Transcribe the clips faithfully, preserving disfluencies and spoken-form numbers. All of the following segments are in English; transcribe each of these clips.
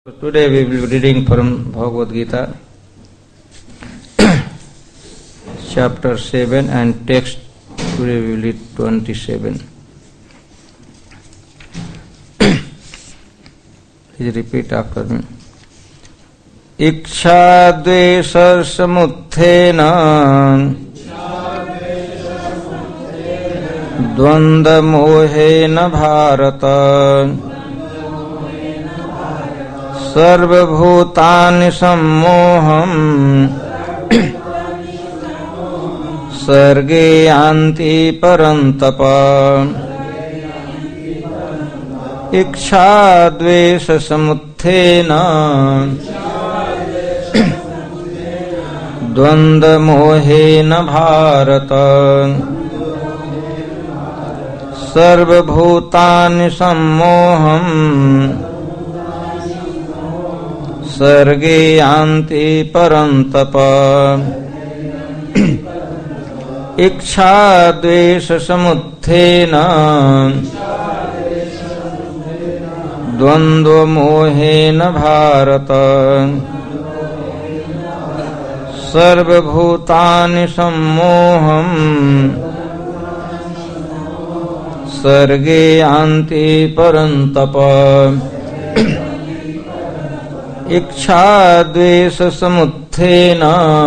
Today we will be reading from Bhagavad Gita, chapter seven, and text today we will read twenty-seven. Please repeat after me. Iksha dvesha samuthena dvanda mohena bharata सर्वभूतानि सम्मोहम् सर्गे यान्ति परन्तप इच्छाद्वेषसमुत्थेन द्वन्द्वमोहेन भारत सर्वभूतानि सम्मोहम् सर्गे यान्ति परन्तप इच्छाद्वेषसमुत्थेन द्वन्द्वमोहेन भारत सर्वभूतानि सम्मोहम् सर्गे यान्ति परन्तप इच्छाद्वेषसमुत्थेन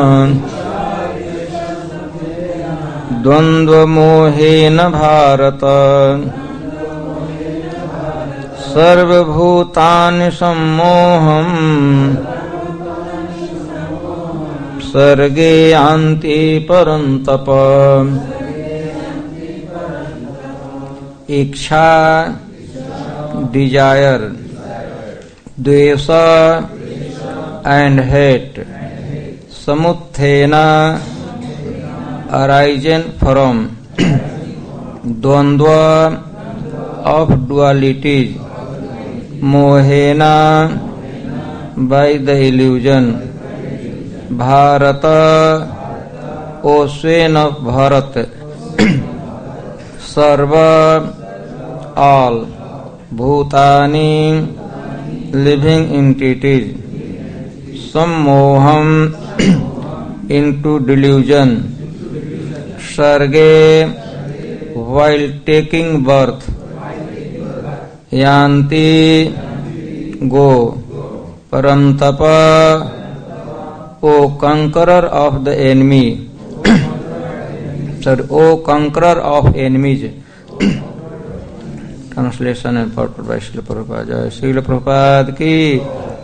द्वन्द्वमोहेन भारत सर्वभूतानि सम्मोहम् सर्गे यान्ति परन्तप इच्छा desire, dvesha and hate, samuthena arisen from, dvandva of dualities, mohena by the illusion, bharata ocean of Bharat, sarva all, bhutani living entities, sammoham into delusion, sarge while taking birth, yanti go, parantapa O conqueror of the enemy, sorry, O conqueror of enemies. Translation and purport by Srila Prabhupada. Jai Srila Prabhupada ki.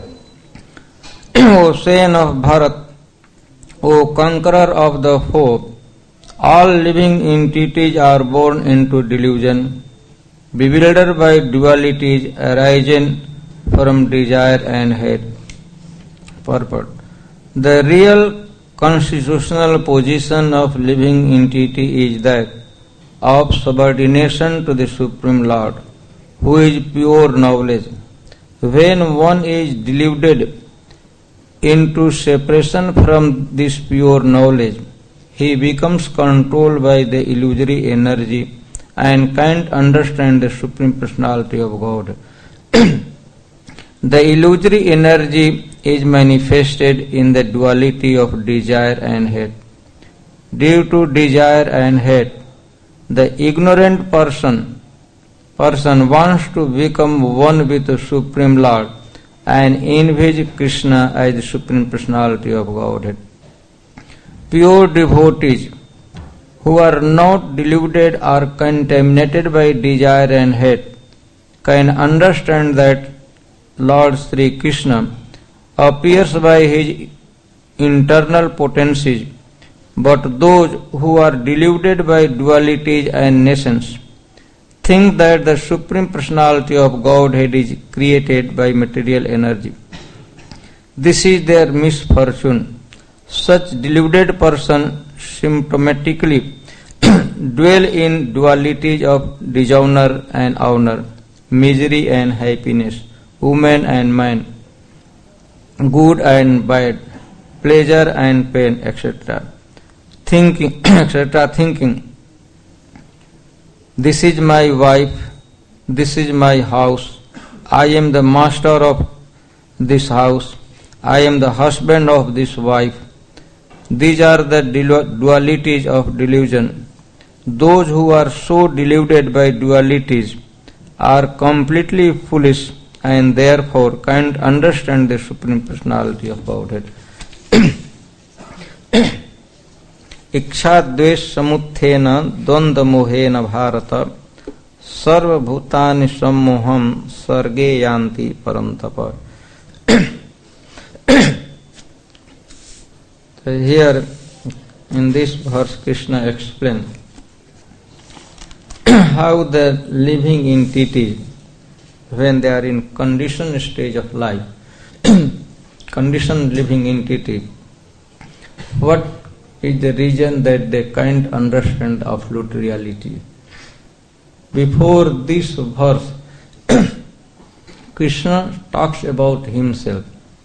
Ocean of Bharat, O conqueror of the foe, all living entities are born into delusion, bewildered by dualities arising from desire and hate. Purport. The real constitutional position of living entity is that of subordination to the Supreme Lord, who is pure knowledge. When one is deluded into separation from this pure knowledge, he becomes controlled by the illusory energy and can't understand the Supreme Personality of God. The illusory energy is manifested in the duality of desire and hate. Due to desire and hate, the ignorant person person wants to become one with the Supreme Lord and envisage Krishna as the Supreme Personality of Godhead. Pure devotees who are not deluded or contaminated by desire and hate can understand that Lord Sri Krishna appears by his internal potencies, but those who are deluded by dualities and nations think that the Supreme Personality of Godhead is created by material energy. This is their misfortune. Such deluded persons symptomatically dwell in dualities of dishonor and honor, misery and happiness, woman and man, good and bad, pleasure and pain, et cetera. Thinking, et cetera. Thinking, this is my wife, this is my house, I am the master of this house. I am the husband of this wife. These are the dualities of delusion. Those who are so deluded by dualities are completely foolish and therefore can't understand the Supreme Personality of Godhead. इच्छाद्वेष समुत्थेन द्वंद्व मोहेन भारत सर्वभूतानि सम्मोहम सर्गे यान्ति परन्तप. So here in this verse Krishna explains how the living entity, when they are in conditioned stage of life, conditioned living entity, what is the reason that they can't understand absolute reality. Before this verse, Krishna talks about himself.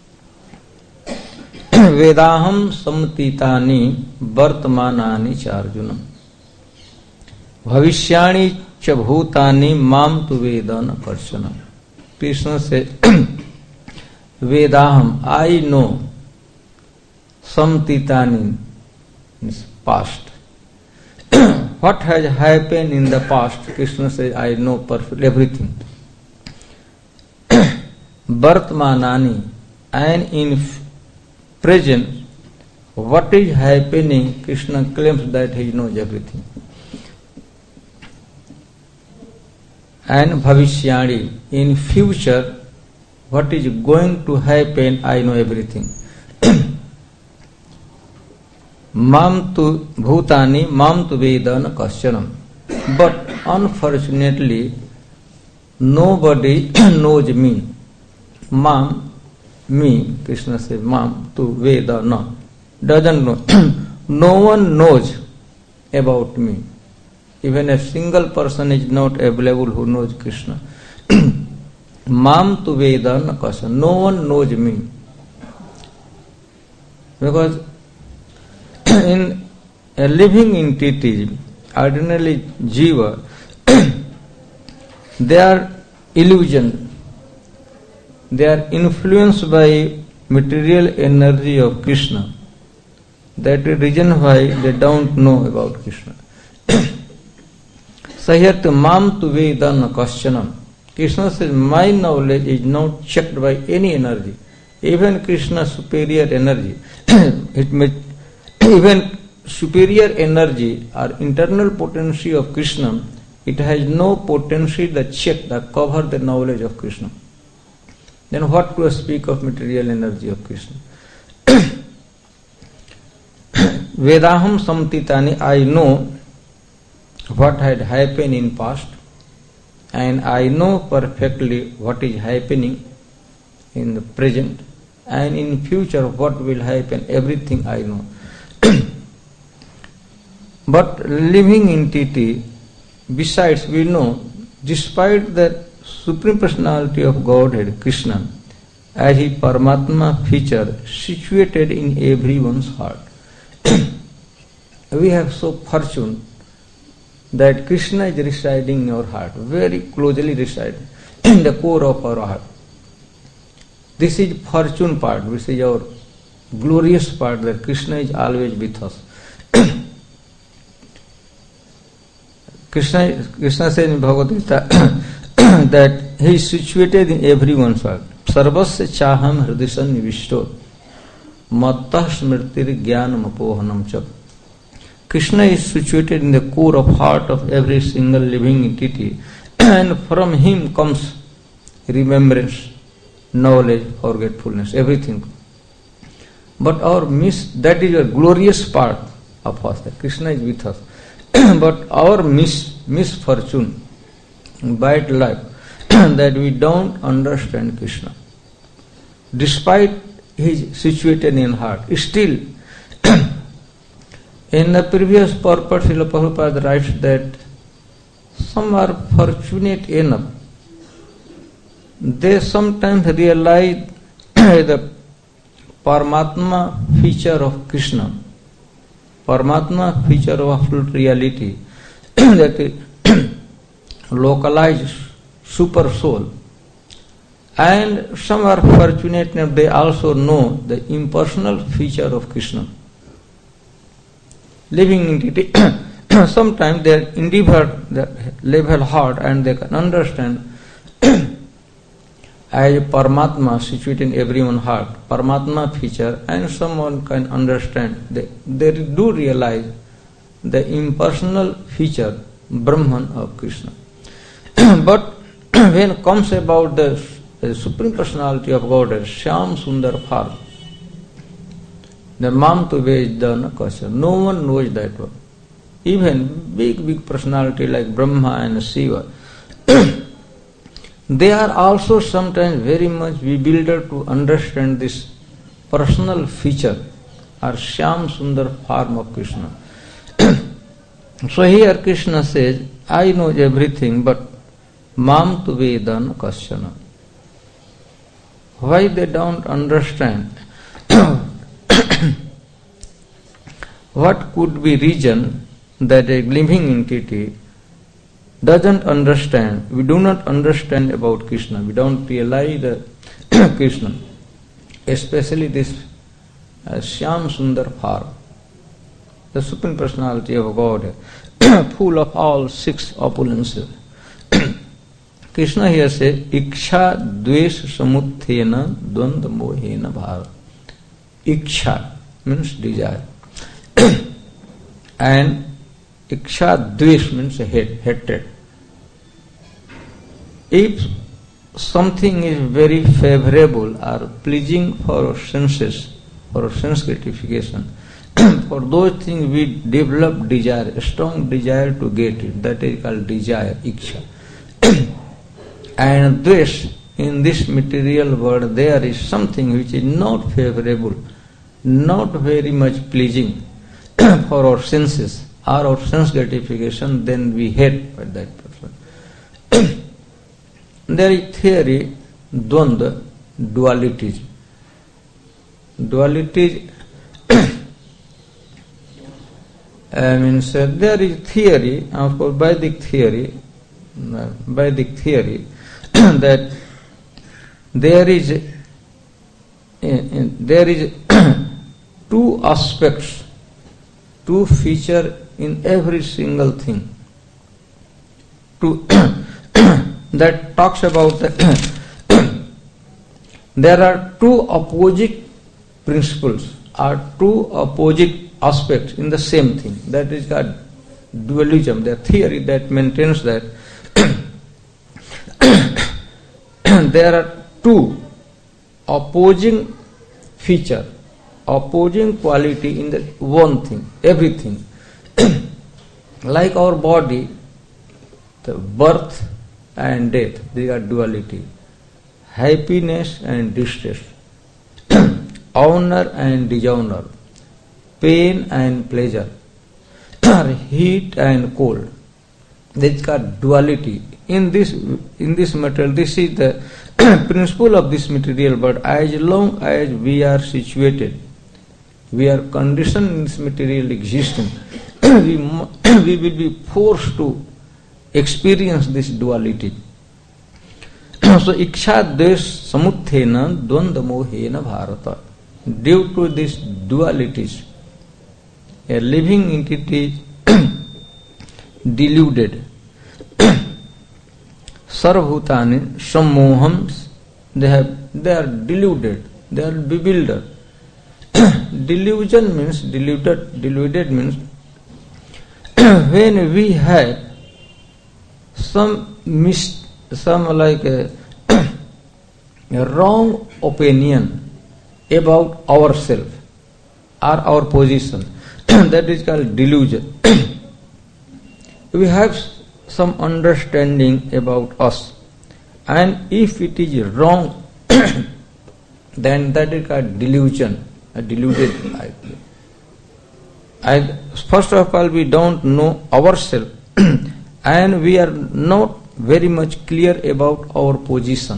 Vedaham samtitani vartamanani cha Arjuna. Bhavishyani cha bhutani mam tu vedana karshana. Krishna says, Vedaham, I know samtitani, means past. What has happened in the past, Krishna says, I know perfectly everything. Vartmanani, and in present, what is happening, Krishna claims that he knows everything. And Bhavishyani, in future, what is going to happen, I know everything. Mam tu bhutani, mam tu vedana kaschanam. But unfortunately, nobody knows me. Mam, me, Krishna says, mam tu vedana, doesn't know. No one knows about me. Even a single person is not available who knows Krishna. Mam tu vedana kaschanam. No one knows me. Because in a living entity, ordinarily jiva, they are illusion. They are influenced by material energy of Krishna. That is the reason why they don't know about Krishna. So here to mam tu vedana kaschanam. Krishna says, my knowledge is not checked by any energy. Even Krishna's superior energy. It may Even superior energy or internal potency of Krishna, it has no potency that check, that cover the knowledge of Krishna. Then what to speak of material energy of Krishna? Vedaham samtitani, I know what had happened in past, and I know perfectly what is happening in the present, and in future what will happen, everything I know. But living entity, besides we know, despite the Supreme Personality of Godhead, Krishna, as He Paramatma feature situated in everyone's heart. We have so fortune that Krishna is residing in our heart, very closely residing in the core of our heart. This is fortune part, which is our glorious part, that Krishna is always with us. Krishna, Krishna says in Bhagavad Gita that He is situated in everyone's heart. Sarvasya chaham hridisan nivishto mattah smritir jnanam apohanam cha. Krishna is situated in the core of heart of every single living entity, and from Him comes remembrance, knowledge, forgetfulness, everything. But our miss, that is a glorious part of us, that Krishna is with us. But our mis, misfortune, bad luck, that we don't understand Krishna. Despite He is situated in heart, still, in the previous purport, Srila Prabhupada writes that some are fortunate enough. They sometimes realize the Paramatma feature of Krishna, Paramatma feature of absolute reality, that localized super soul, And some are fortunate enough, they also know the impersonal feature of Krishna. Living entity, sometimes they are endeavor, the level heart, and they can understand as Paramatma situated in everyone's heart, Paramatma feature, and someone can understand, they, they do realize the impersonal feature, Brahman of Krishna. But when it comes about the, the Supreme Personality of Godhead, Shyam Sundar Bharat, the Mam to Vejdana Kasha, no one knows that one. Even big, big personality like Brahma and Shiva, they are also sometimes very much bewildered to understand this personal feature or Shyam Sundar form of Krishna. So here Krishna says, I know everything, but Mam tu Vedana Kasyana. Why they don't understand? What could be reason that a living entity doesn't understand? We do not understand about Krishna. We don't realize the Krishna, especially this uh, Shyam Sundar Bhar, the Supreme Personality of God, full of all six opulences. Krishna here says, Iksha Dvesh Samuthena Dvanda Mohena Bhara. Iksha means desire. And Iksha Dvesh means hate, hatred. If something is very favorable or pleasing for our senses, for our sense gratification, for those things we develop desire, a strong desire to get it. That is called desire, Iksha. And Dvesh, in this material world, there is something which is not favorable, not very much pleasing for our senses or our sense gratification, then we hate for that person. There is theory, Dvanda, dualities. Dualities I mean, so there is theory, of course, Vedic theory, Vedic theory, that there is in, in, there is two aspects, two features in every single thing. To that talks about the there are two opposite principles or two opposite aspects in the same thing. That is called dualism, the theory that maintains that there are two opposing feature, opposing quality in the one thing, everything. Like our body, the birth and death, they are duality. Happiness and distress, honor and dishonor, pain and pleasure, heat and cold. This is called duality. In this in this material, this is the principle of this material world. As long as we are situated, we are conditioned in this material existence, we, we will be forced to experience this duality. So, Iksha Dvesh Samuthena Dvanda Mohena Bharata. Due to these dualities, a living entity deluded. Sarvabhutani sammoham, they have they are deluded, they are bewildered. Delusion means deluded deluded means when we have some mis some like a, a wrong opinion about ourselves or our position, that is called delusion. We have some understanding about us, and if it is wrong, then that is called delusion, a deluded life. And first of all, we don't know ourselves, and we are not very much clear about our position.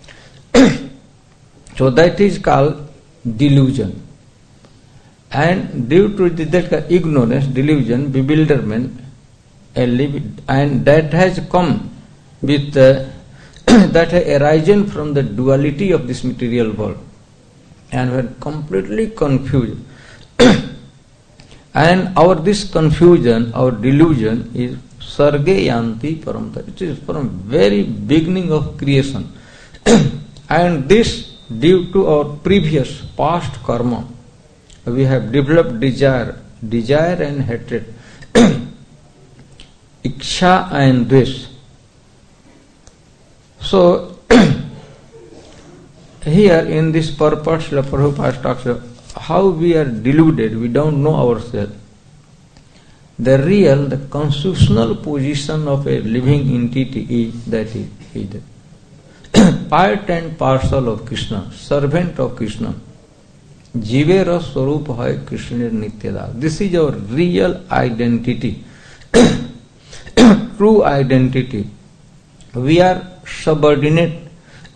So that is called delusion. And due to that ignorance, delusion, bewilderment, and that has come with uh, that have arisen from the duality of this material world and were completely confused. And our this confusion, our delusion is Sarge Yanti Paramta. It is from very beginning of creation. And this due to our previous past karma, we have developed desire, desire and hatred, iksha and dvesh. So, here in this purpose, Srila Prabhupada talks about how we are deluded, we don't know ourselves. The real, the constitutional position of a living entity is that he is the part and parcel of Krishna, servant of Krishna. Jivera Swarup hai Krishna Nityada. This is our real identity, true identity. We are subordinate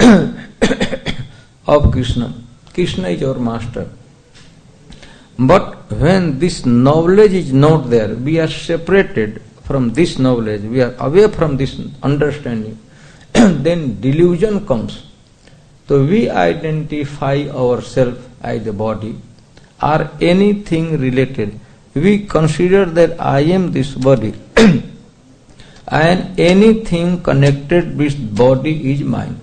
of Krishna. Krishna is our master. But when this knowledge is not there, we are separated from this knowledge, we are away from this understanding, then delusion comes. So we identify ourselves as the body or anything related. We consider that I am this body and anything connected with body is mine.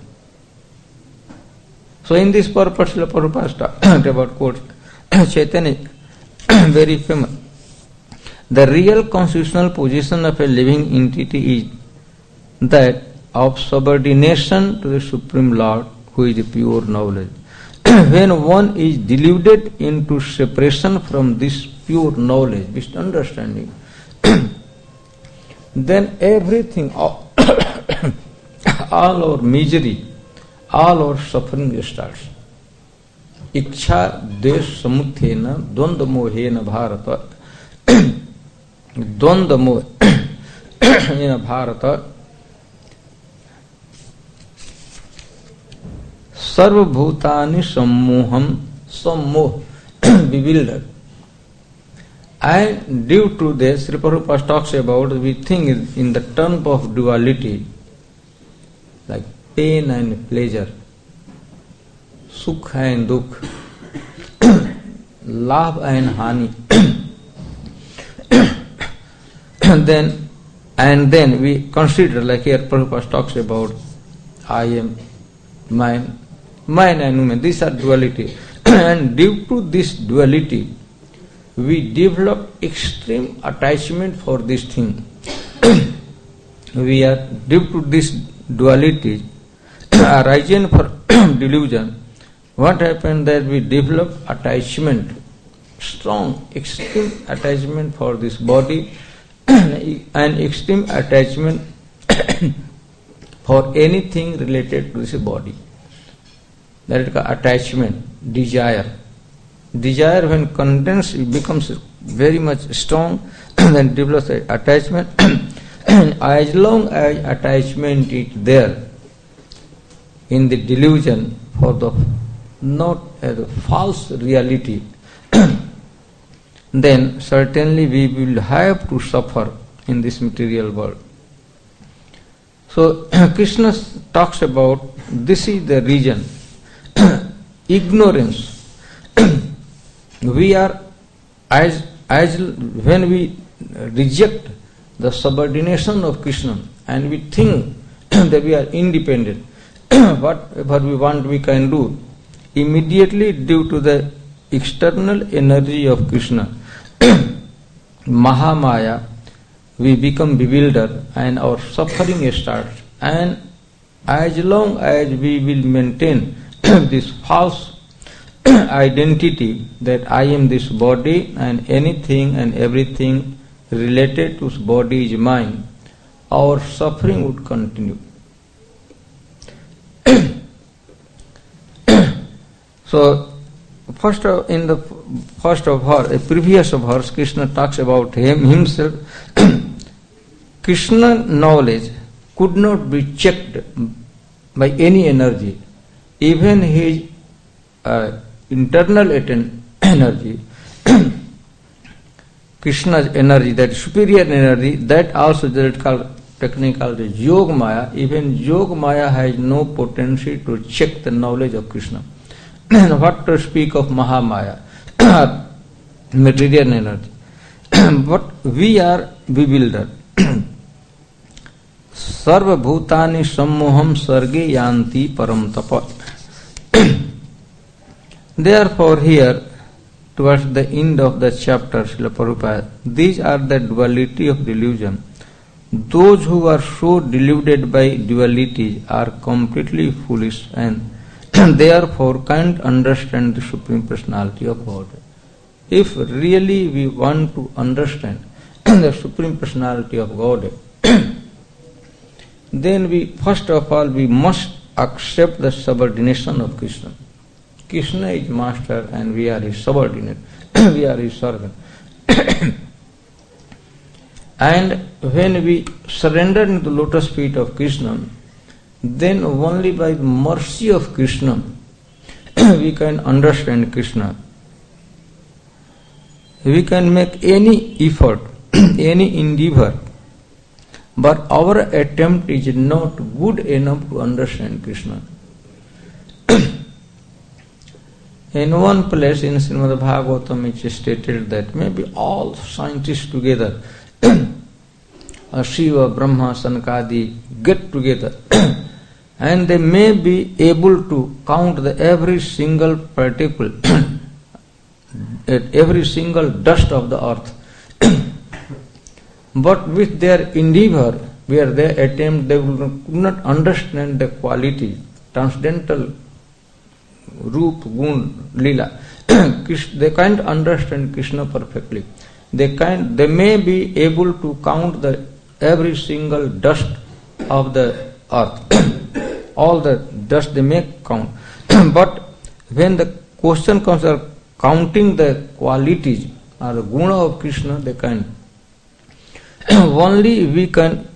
So in this purpose, Srila Prabhupada talked about quote Chaitanya, very famous. The real constitutional position of a living entity is that of subordination to the Supreme Lord, who is the pure knowledge. When one is deluded into separation from this pure knowledge, this understanding, then everything, all, all our misery, all our suffering starts. Iksha desh samuthena dvanda mohena bharata dvanda mohena bharata sarva bhutani sammoham sammoh bewildered. And due to this, Sri Prabhupada talks about, we think in the term of duality, like pain and pleasure, sukha and dukh, labh and hani. then, and then we consider, like here Prabhupada talks about, I am, mine, mine and woman. These are duality. And due to this duality, we develop extreme attachment for this thing. We are, due to this duality, arising for delusion, what happened that we develop attachment, strong, extreme attachment for this body and extreme attachment for anything related to this body. That is called attachment, desire. Desire when condensed, it becomes very much strong, then develops attachment. And as long as attachment is there in the delusion for the not as a false reality, then certainly we will have to suffer in this material world. So Krishna talks about this is the reason. Ignorance. We are, as as when we reject the subordination of Krishna and we think that we are independent, whatever we want we can do, immediately due to the external energy of Krishna, Mahamaya, we become bewildered and our suffering starts. And as long as we will maintain this false identity that I am this body and anything and everything related to this body is mine, our suffering would continue. So, first of, in the first of her, a previous verse, Krishna talks about him himself. Krishna knowledge could not be checked by any energy, even his uh, internal energy, Krishna's energy, that superior energy, that also that is called technically Yog Maya, even Yog Maya has no potency to check the knowledge of Krishna. What to speak of Mahamaya, material energy. But we are bewildered. Sarva bhutani sammoham sarge yanti param tapa. Therefore here, towards the end of the chapter, Srila Prabhupada, these are the duality of delusion. Those who are so deluded by duality are completely foolish and therefore can't understand the Supreme Personality of God. If really we want to understand the Supreme Personality of God, then we first of all we must accept the subordination of Krishna. Krishna is master and we are his subordinate, we are his servant. And when we surrender into the lotus feet of Krishna, then only by the mercy of Krishna we can understand Krishna. We can make any effort, any endeavor, but our attempt is not good enough to understand Krishna. In one place in Srimad Bhagavatam it is stated that maybe all scientists together, Shiva, Brahma, Sanakadi, get together and they may be able to count the every single particle, every single dust of the earth. But with their endeavor, where they attempt, they will not understand the quality, transcendental Roop, Gun, Lila. They can't understand Krishna perfectly. They can't. They may be able to count the every single dust of the earth, all the dust they may count. But when the question comes of counting the qualities or the guna of Krishna, they can't. Only we can,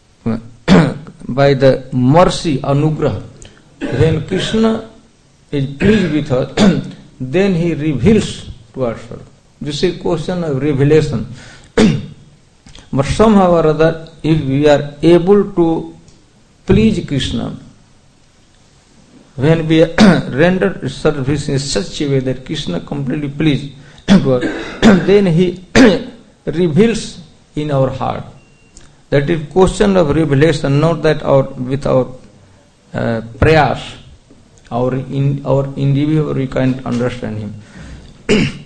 by the mercy, anugrah, when Krishna is pleased with us, then he reveals to ourselves. This is a question of revelation. But somehow or other, if we are able to please Krishna, when we render service in such a way that Krishna completely pleased to us, then he reveals in our heart. That is question of revelation, not that our with our uh, prayers, our in our individual we can't understand him.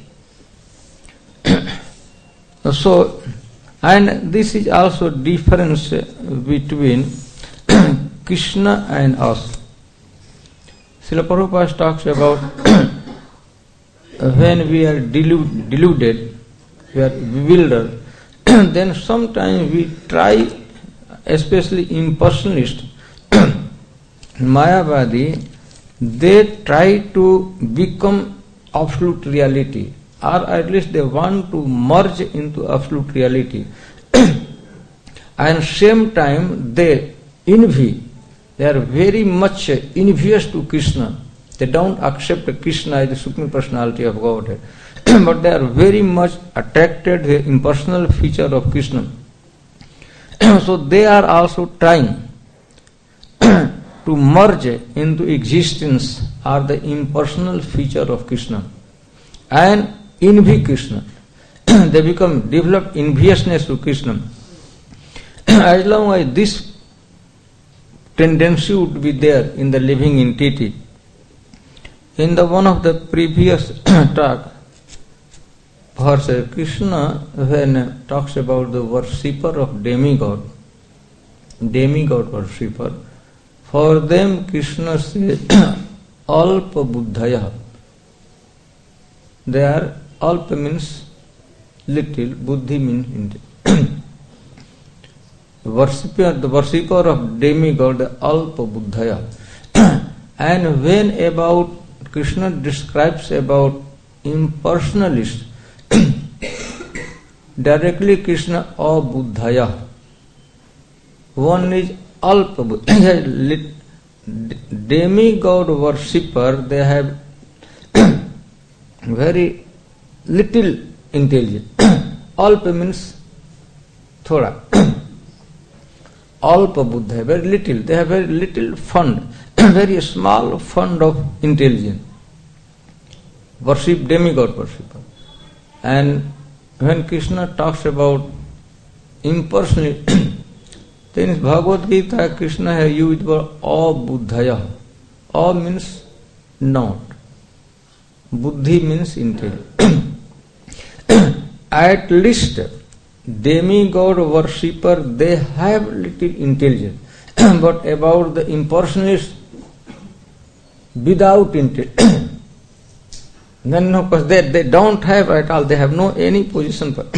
So, and this is also difference between Krishna and us. Srila Prabhupada talks about when we are deluded, deluded, we are bewildered, then sometimes we try, especially impersonalists, Mayavadi, they try to become absolute reality, or at least they want to merge into absolute reality. And same time they envy, they are very much envious to Krishna. They don't accept Krishna as the Supreme Personality of Godhead. But they are very much attracted to the impersonal feature of Krishna. So they are also trying to merge into existence are the impersonal feature of Krishna and envy Krishna. They become develop enviousness to Krishna. As long as this tendency would be there in the living entity, in the one of the previous talk, verse Krishna, when talks about the worshipper of demigod, demigod worshipper, for them Krishna says alpa buddhaya. They are alpa means little, buddhi means worshipper, the worshipper of demigod, the alpa buddhaya. And when about Krishna describes about impersonalists, directly Krishna abuddhaya. One is alpa buddhaya. Demigod worshipper, they have very little intelligence. Alpa means thoda. alpa buddha, very little. They have very little fund, very small fund of intelligence. Worship demigod worshipper. And when Krishna talks about impersonally, then in Bhagavad Gita, Krishna has used the word abuddhaya. A means not. Buddhi means intelligence. At least demigod worshipper, they have little intelligence. But about the impersonalists, without intelligence, then of course they, they don't have at all, they have no any position for.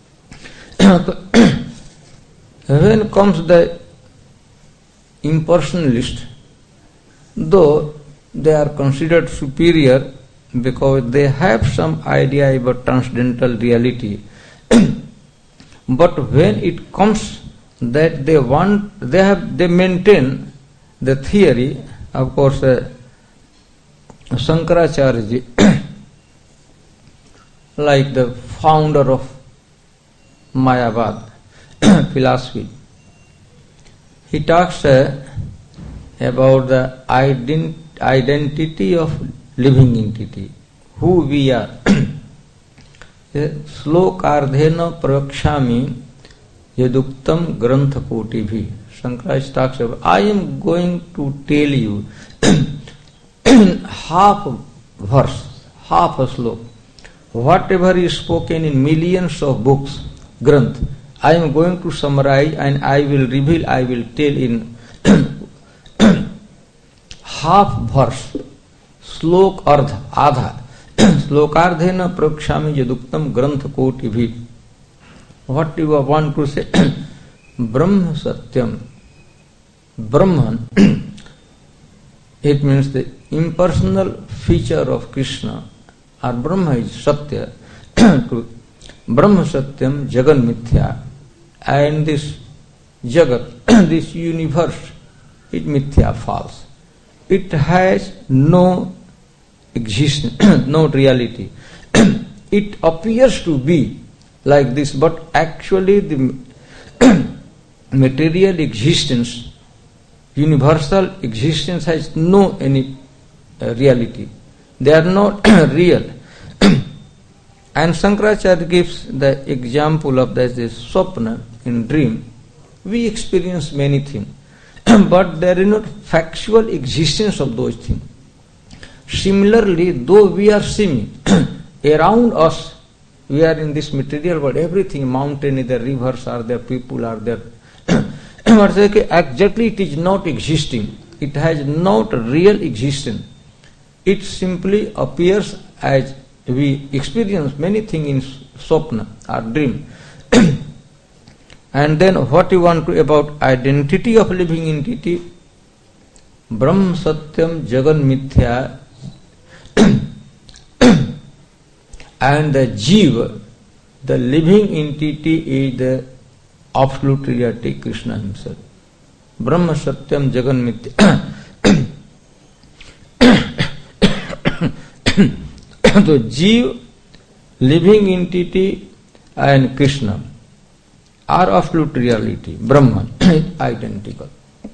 When comes the impersonalist, though they are considered superior because they have some idea about transcendental reality, but when it comes that they want, they have, they maintain the theory, of course, uh, Shankaracharya ji, like the founder of Mayavad philosophy, he talks uh, about the ident- identity of living entity, who we are. Slokardhena prakshami yaduktam grantha koti bhi. Shankaracharya talks about, I am going to tell you in half verse, half a slok, whatever is spoken in millions of books, granth, I am going to summarize and I will reveal, I will tell in half verse, slok ardha, adha, slokardhena prakshami yaduktam grantha koti bhi. What do you want to say? Brahma Satyam. Brahman, it means the impersonal feature of Krishna, or Brahma is Satya. To Brahma Satyam Jagan Mithya. And this Jagat, this universe, is Mithya, false. It has no existence, no reality. It appears to be like this, but actually the material existence, universal existence has no any uh, reality. They are not real. And Shankaracharya gives the example of that is swapna, in dream. We experience many things, but there is not factual existence of those things. Similarly, though we are seeing around us, we are in this material world, everything, mountain, there rivers are there, people are there. But exactly it is not existing. It has not real existence. It simply appears as we experience many things in swapna or dream. And then what you want to about identity of living entity, Brahm Satyam Jagan Mithya, and the Jiva, the living entity, is the absolute reality, Krishna himself. Brahma Satyam Jagan Mithya. So Jiva, living entity, and Krishna are absolute reality. Brahman is identical.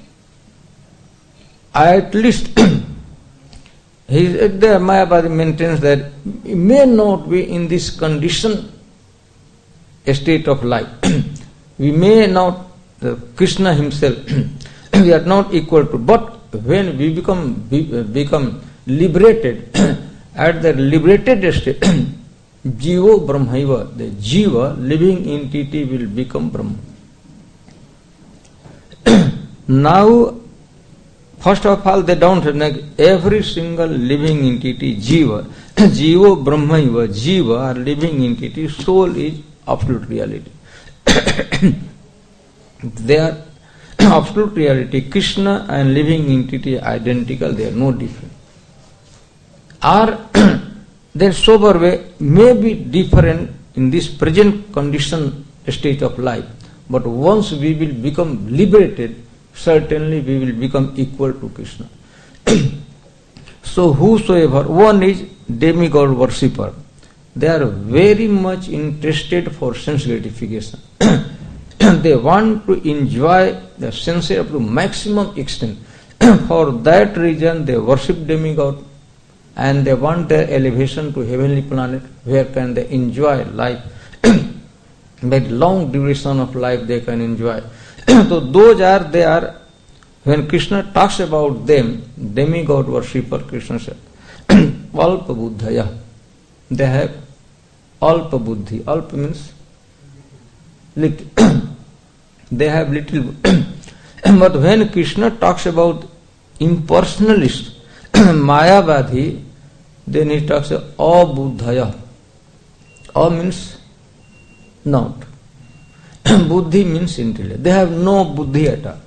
At least he, the Mayavadi maintains that he may not be in this condition, a state of life. We may not, the Krishna himself, we are not equal to, but when we become become liberated, at the liberated state, Jivo Brahmaiva, the Jiva, living entity, will become Brahma. Now, first of all, they don't have every single living entity, Jiva. Jivo Brahmaiva, Jiva, are living entity, soul is absolute reality. They are absolute reality. Krishna and living entity are identical, they are no different. Or their sober way may be different in this present condition state of life, but once we will become liberated, certainly we will become equal to Krishna. So whosoever, one is demigod worshipper, they are very much interested for sense gratification. they want to enjoy the senses up to maximum extent. For that reason they worship demigod, and they want their elevation to heavenly planet where can they enjoy life. But long duration of life they can enjoy. So those are, they are, when Krishna talks about them, demigod worshipper, Krishna said, Alpa buddhaya. They have alpa buddhi. Alpa means little. They have little. But when Krishna talks about impersonalist, Mayavadi, then he talks about abuddhaya. A means not. Buddhi means intellect. They have no buddhi at all.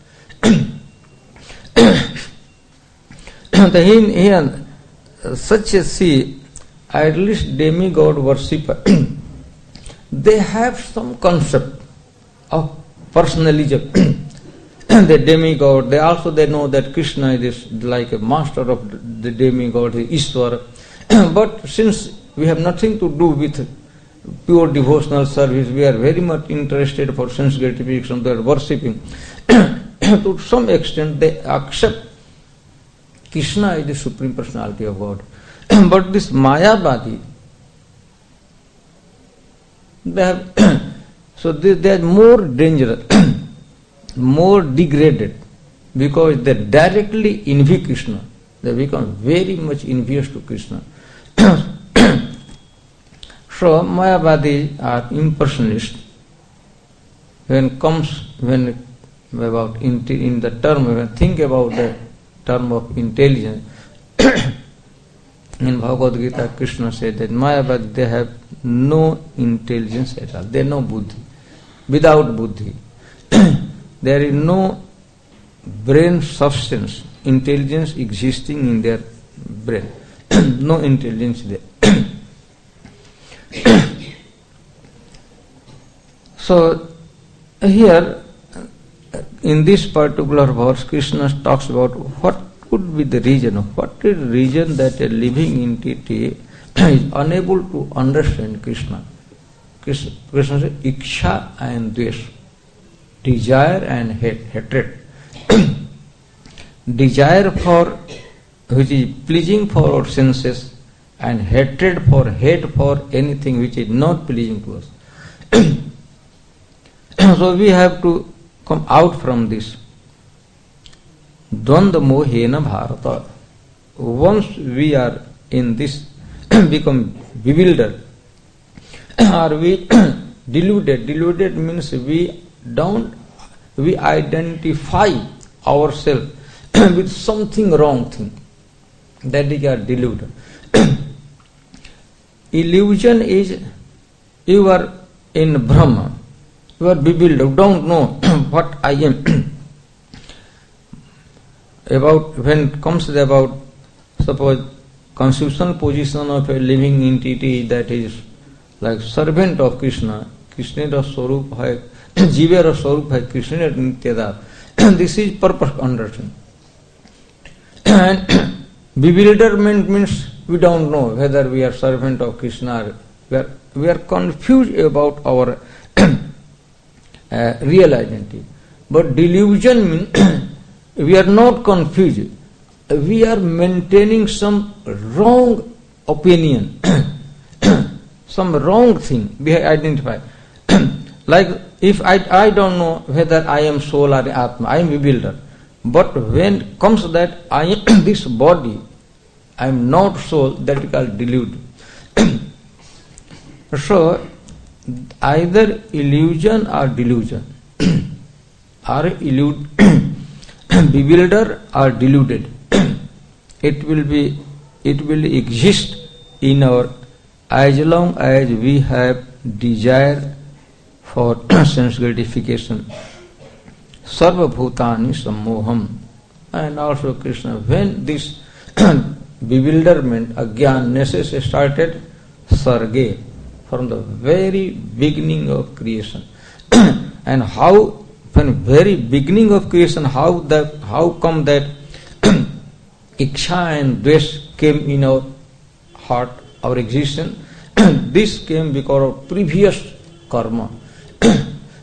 The here, such a see, at least demigod worshipper, they have some concept of personalism. The demigod, they also they know that Krishna is like a master of the demigod, Ishvara. But since we have nothing to do with pure devotional service, we are very much interested for sense gratification, they are worshipping. To some extent they accept Krishna is the Supreme Personality of God. But this Mayavadi, they have so they, they are more dangerous, more degraded, because they directly envy Krishna. They become very much envious to Krishna. So Mayavadi are impersonalists. When comes when about in, in the term, when think about the term of intelligence, in Bhagavad Gita, Krishna said that Mayavadi, they have no intelligence at all. They have no buddhi. Without buddhi, there is no brain substance, intelligence existing in their brain. No intelligence there. So here, in this particular verse, Krishna talks about what could be the reason, what is the reason that a living entity is unable to understand Krishna. Krishna, Krishna says, Iksha and Dvesh, desire and hate, hatred. Desire for which is pleasing for our senses, and hatred for hate for anything which is not pleasing to us. So we have to come out from this. Dvandva mohena bharata. Once we are in this, become bewildered, are we deluded? Deluded means we don't, we identify ourselves with something wrong thing. That is our delusion. Illusion is, you are in Brahma, you are bewildered, don't know what I am. About when comes about, suppose, constitutional position of a living entity that is like servant of Krishna, Krishna ra swarup hai, jiva ra swarup hai, Krishna ra nityada. This is purpose understanding. And bewilderment means we don't know whether we are servant of Krishna or we are, we are confused about our uh, real identity. But delusion means we are not confused. We are maintaining some wrong opinion, some wrong thing we identify. Like if I, I don't know whether I am soul or Atma, I am bewildered. But when comes that I am this body, I am not soul, that is called delusion. So either illusion or delusion, or illude, bewildered or deluded. It will be, it will exist in our, as long as we have desire for sense gratification. Sarva bhutani sammoham. And also Krishna, when this bewilderment, agyan, necessity started, sarge, from the very beginning of creation. And how, from very beginning of creation, how that, how come that Iksha and Dvesh came in our heart, our existence? This came because of previous karma.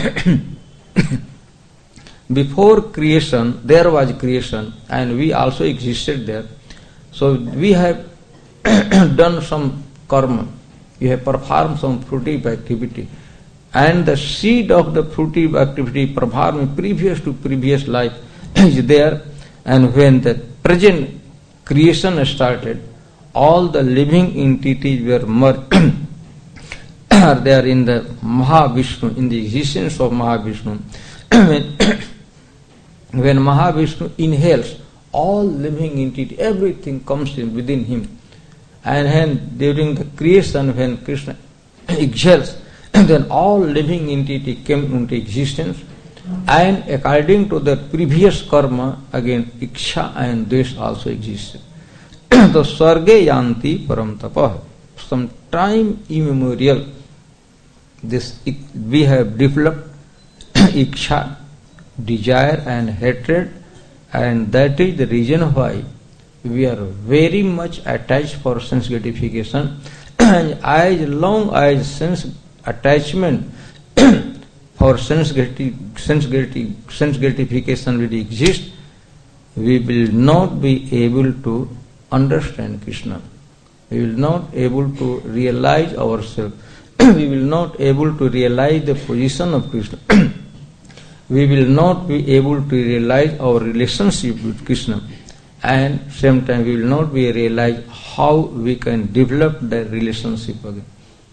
before creation there was creation and we also existed there. So we have done some karma, we have performed some fruitive activity, and the seed of the fruitive activity performed previous to previous life is there, and when the present creation started, all the living entities were merged are there in the Mahavishnu, in the existence of Mahavishnu. when, when Mahavishnu inhales, all living entity, everything comes in within him. And then during the creation, when Krishna exhales, then all living entity came into existence, and according to the previous karma, again Iksha and Dvesh also existed. So Sarge Yanti Param Tapah. Some time immemorial, this we have developed Iksha, desire and hatred, and that is the reason why we are very much attached for sense gratification. And as long as sense attachment for sense, grati- sense, grati- sense gratification will exist, we will not be able to understand Krishna. We will not able to realize ourselves. We will not able to realize the position of Krishna. We will not be able to realize our relationship with Krishna, and same time we will not be realize how we can develop the relationship again.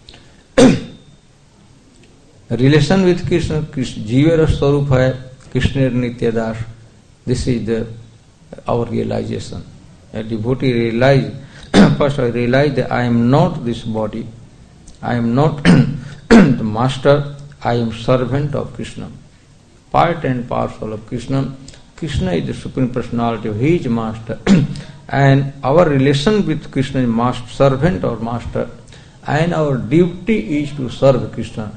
Relation with Krishna, Jiva Swarup hai, Krishna Nitya Das. This is the our realization. A devotee realize, first I realize that I am not this body, I am not the master, I am servant of Krishna, part and parcel of Krishna. Krishna is the Supreme Personality, He is master, and our relation with Krishna is master, servant or master, and our duty is to serve Krishna.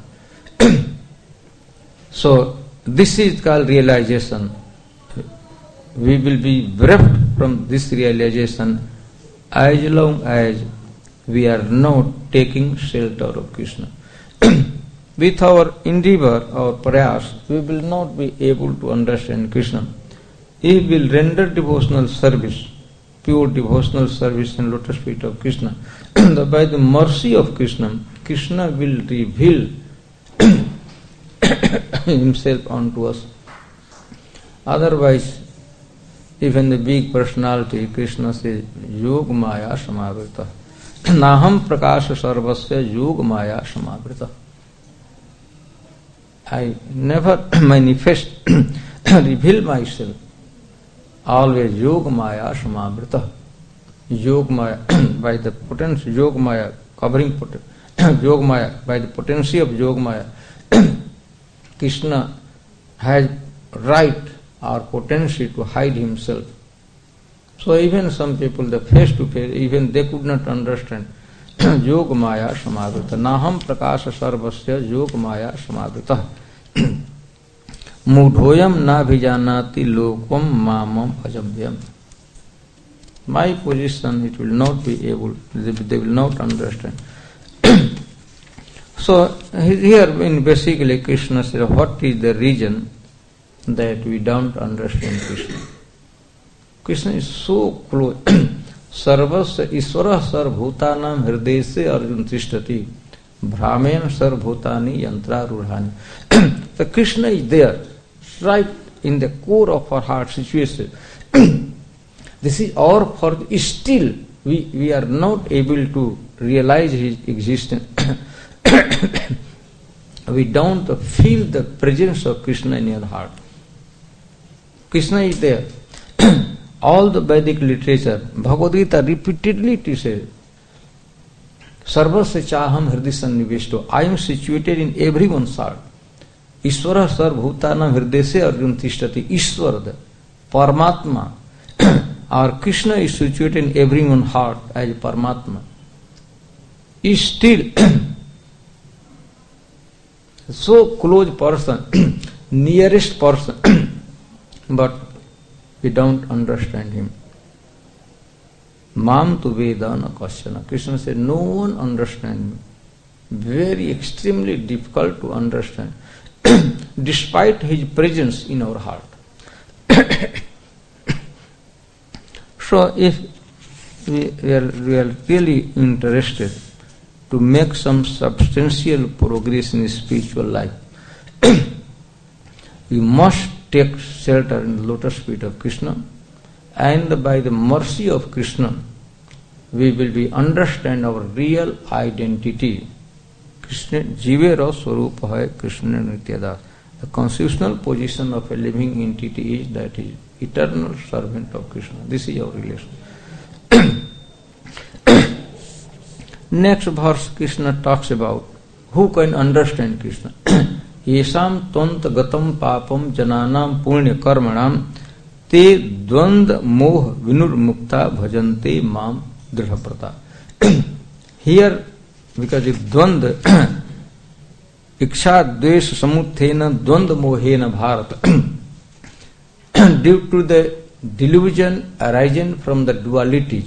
So this is called realization. We will be bereft from this realization as long as we are not taking shelter of Krishna. With our endeavor, our prayas, we will not be able to understand Krishna. He will render devotional service, pure devotional service in lotus feet of Krishna. By the mercy of Krishna, Krishna will reveal himself unto us. Otherwise, even the big personality, Krishna says, Yog Maya Samavrita. Naham Prakasha Sarvasya Yog Maya Samavrita. I never manifest, reveal myself. Always Yog Maya Samavrita. Yog Maya, by the potency, Yog Maya, covering potency, Yog Maya, by the potency of Yog Maya, Krishna has right or potency to hide himself. So even some people, the face to face, even they could not understand. Yog Maya Samavrita. Naham Prakasha Sarvasya Yog Maya Samavrita. Mudhoyam na bhijanati lokvam mamam ajamyam. My position, it will not be able, they will not understand. So here in basically Krishna says, what is the reason that we don't understand Krishna? Krishna is so close. Sarvasya Isvara Sarvbhutanam Hridese Arjun Tishtati Brahmen Sarvbhutani Yantra Rudhani. So Krishna is there, right in the core of our heart situation. This is our for still we, we are not able to realize his existence. We don't feel the presence of Krishna in your heart. Krishna is there. All the Vedic literature, Bhagavad Gita repeatedly teaches, Sarvasya Chaham Hridhi Sannivishto. I am situated in everyone's heart. Ishvara Sarvbhutanam Hridese Arjun Tishtati. Ishvara, the Paramatma, or Krishna is situated in everyone's heart as Paramatma. Is still so close person, nearest person, but we don't understand him. Mam tu vedana kasyana. Krishna said, no one understands me. Very extremely difficult to understand. despite His presence in our heart. So if we, we, are, we are really interested to make some substantial progress in spiritual life, we must take shelter in the lotus feet of Krishna, and by the mercy of Krishna, we will be understand our real identity. Krishna Jivera Swarupa hai Krishna Nityadas. The constitutional position of a living entity is that he is eternal servant of Krishna. This is our relation. Next verse Krishna talks about who can understand Krishna. Yesham tvanta gatam papam jananam punya karmanam te dvand moh vinurmukta bhajante mam dridhaprata. Here, because if dvand iksha dvesh samuthena dvand mohena bharata, due to the delusion arising from the duality,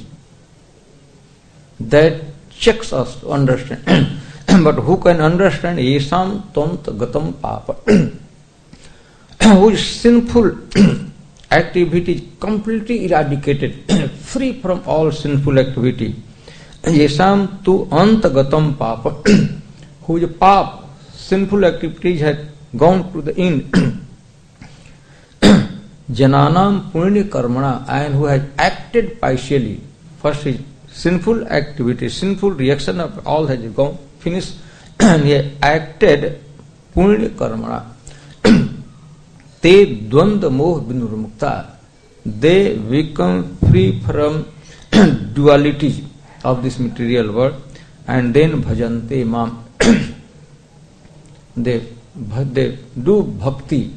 that checks us to understand. But who can understand yesam tvant gatam papa? Whose sinful activity is completely eradicated, free from all sinful activity. Yesam tu antagatam papa, whose pap, sinful activities had gone to the end. Jananam punya karmana, and who has acted partially. First his sinful activity, sinful reaction of all has gone, finished, and he acted punya karmana. Te dvanda moh vinurmukta, they become free from duality of this material world, and then bhajante mam. they, they do bhakti,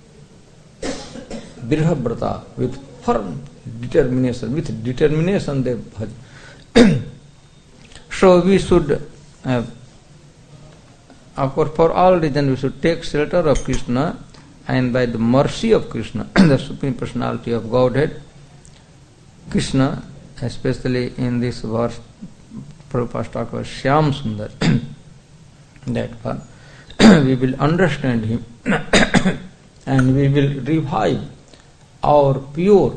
birhabrata, with firm determination. With determination they bhaj. So we should, uh, of course, for all reasons, we should take shelter of Krishna, and by the mercy of Krishna, the Supreme Personality of Godhead, Krishna, especially in this verse, Prabhupada talks about Shyam Sundar, that part, we will understand him and we will revive our pure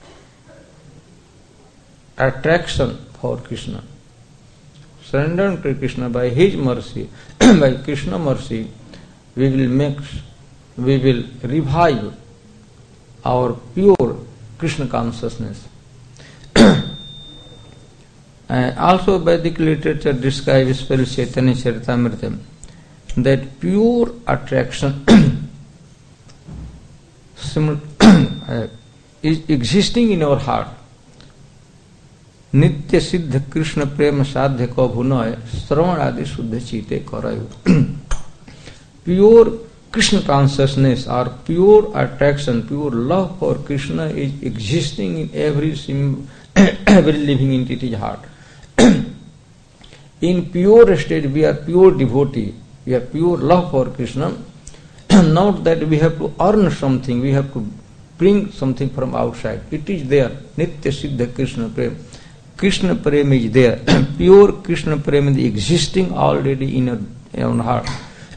attraction for Krishna. Surrender to Krishna by His mercy, by Krishna mercy, we will make, we will revive our pure Krishna consciousness. And also Vedic literature describes, especially Chaitanya Charitamrita, that pure attraction is existing in our heart. Nitya Siddha Krishna Prema Sadhya Ko Bhunoy Sravan Adi Suddha Chite Karayu. Pure Krishna consciousness or pure attraction, pure love for Krishna is existing in every sim, every living entity's heart. In pure state we are pure devotee, we have pure love for Krishna. Not that we have to earn something, we have to bring something from outside. It is there. Nitya Siddha Krishna Prem. Krishna Prem is there. Pure Krishna Prem is existing already in our own heart.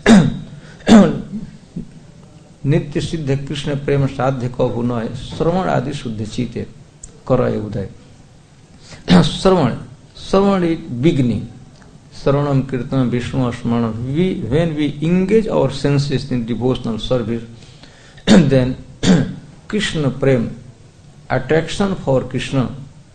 Nitya Siddha Krishna Prem Sadhya Ko Bhunoy Sravan Adi Suddha Chite Karaye Uday. Sravan. Sravan is beginning. Sravanam Kirtanam Vishnu Asmanam. We, when we engage our senses in devotional service, then Krishna Prem, attraction for Krishna,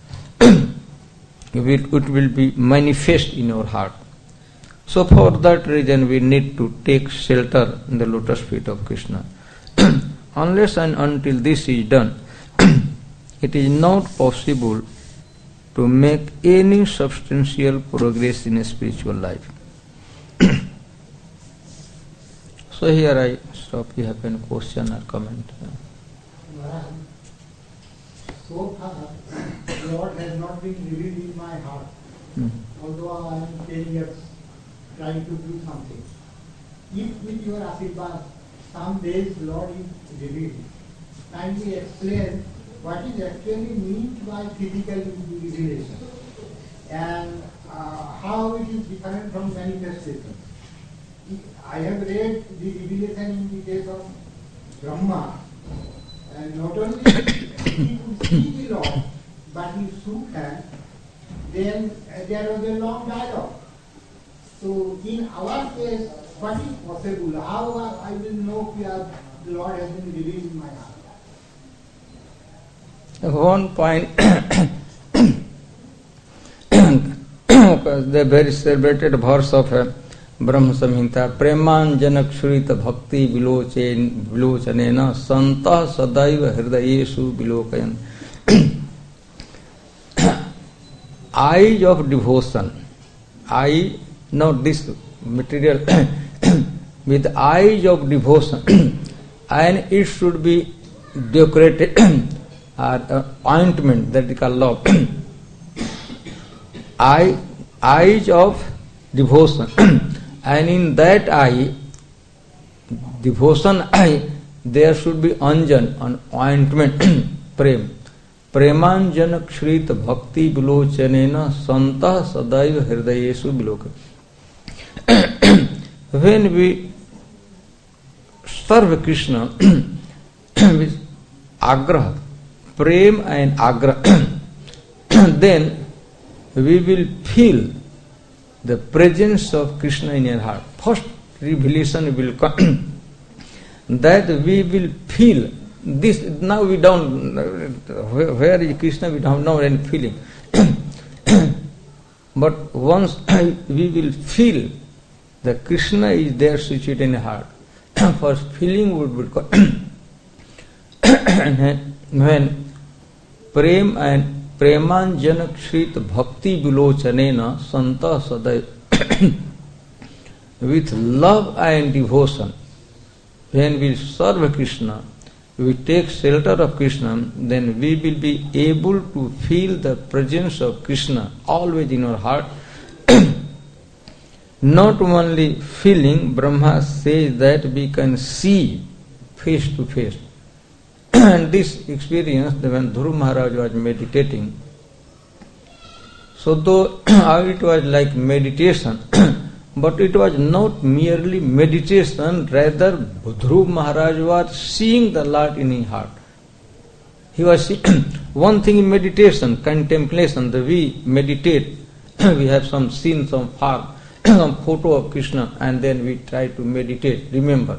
it will be manifest in our heart. So for that reason we need to take shelter in the lotus feet of Krishna. Unless and until this is done, it is not possible to make any substantial progress in a spiritual life. So here I stop. You have any question or comment? So far, Lord has not been revealed in my heart, hmm. although I am ten years trying to do something. If with your Ashirvad, some days Lord is revealed, kindly explain what is actually meant by physical revelation and uh, how it is different from manifestation. I have read the revelation in the case of Brahma, and not only he could see the Lord, but he shook hands. Then uh, there was a long dialogue. So in our case, what is possible? How uh, I will know that the Lord has been revealed in my heart? One point, the very celebrated verse of uh, Brahma Samhita, Premanjanak Shrita Bhakti Vilochanena Santa Sadaiva Hridayeshu Vilokayan. Eyes of devotion, eye, not this material, with eyes of devotion, and it should be decorated, or uh, ointment that is called love. Eye, eyes of devotion, and in that eye, devotion eye, there should be anjan, an ointment, prem. Premanjanak Shrita Bhakti Vilochanena Santa Sadaiva Hridayeshu Viloka. When we serve Krishna with agraha, prem and agraha, then we will feel the presence of Krishna in your heart. First revelation will come that we will feel this. Now we don't, where is Krishna, we don't know any feeling. But once we will feel that Krishna is there situated in the heart, first feeling would come. When prem and Premanjanak Shrita Bhakti Vilochanena Santa Sadai, with love and devotion, when we serve Krishna, we take shelter of Krishna, then we will be able to feel the presence of Krishna always in our heart. Not only feeling, Brahma says that we can see face to face. And this experience, when Dhruv Maharaj was meditating, so though it was like meditation, but it was not merely meditation, rather Dhruv Maharaj was seeing the Lord in his heart. He was seeing one thing in meditation, contemplation, that we meditate, we have some scene, some form, some photo of Krishna, and then we try to meditate, remember.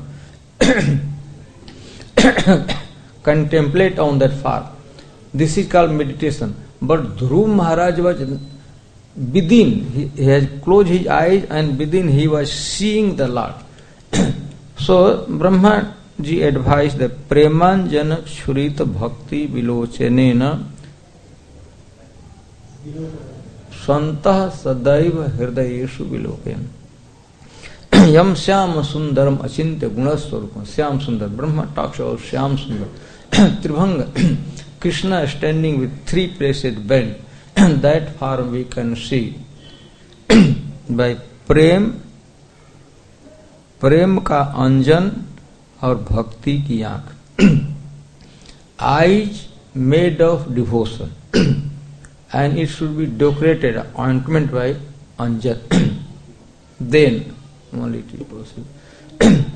Contemplate on that form. This is called meditation. But Dhruv Maharaj was within, he, he has closed his eyes and within he was seeing the Lord. So Brahma ji advised that Premanjanak Shrita Bhakti Vilochanena Santa Sadaiva Hridayeshu Vilokayan. Yam Syam Sundaram Achintya Gunaswarupam. Syam Sundar. Brahma talks about Syam Sundar. Tribhanga, Krishna standing with three placed bend. That form we can see by prem, prem ka anjan और भक्ति की आंख. Eyes made of devotion, and it should be decorated ointment by anjan. Then only it is possible.